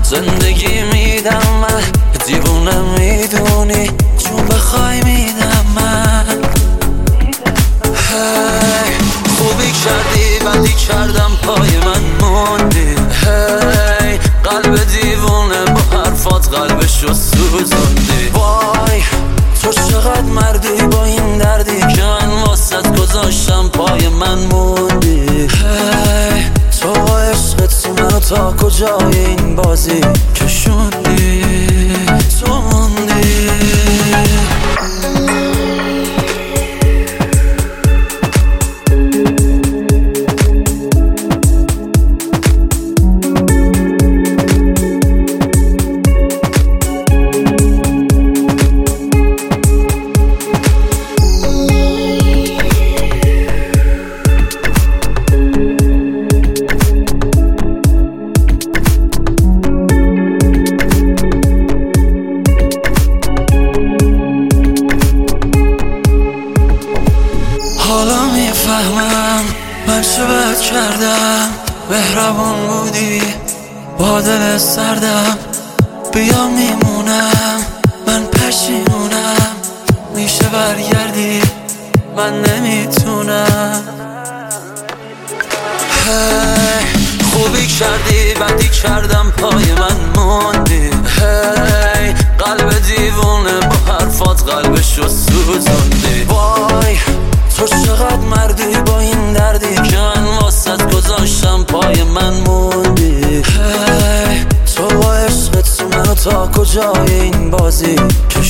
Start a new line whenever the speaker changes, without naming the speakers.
زندگی میدم من، دیوونه میدونی چون بخوای میدم من. هی خوبی کردی بدی کردم پای من موندی. هی قلب دیوونه با حرفات قلبشو سوزوندی. وای تو چقدر مردی با این دردی که من واسط گذاشتم پای من موندی. هی تو با عشقت منو تا کجای این بازی کشوندی، تو موندی. حالا میفهمم من چه بد کردم، مهربون بودی با دل سردم. بیا میمونم من پشیمونم، میشه برگردی من نمیتونم. هی خوبی کردی بدی کردم پای من موندی. هی قلب دیوونه با حرفات قلبشو سوزوندی. وای تو چقدر مردی با این دردی که من واسط گذاشتم پای من موندی. هی تو با عشقت منو تا کجای این بازی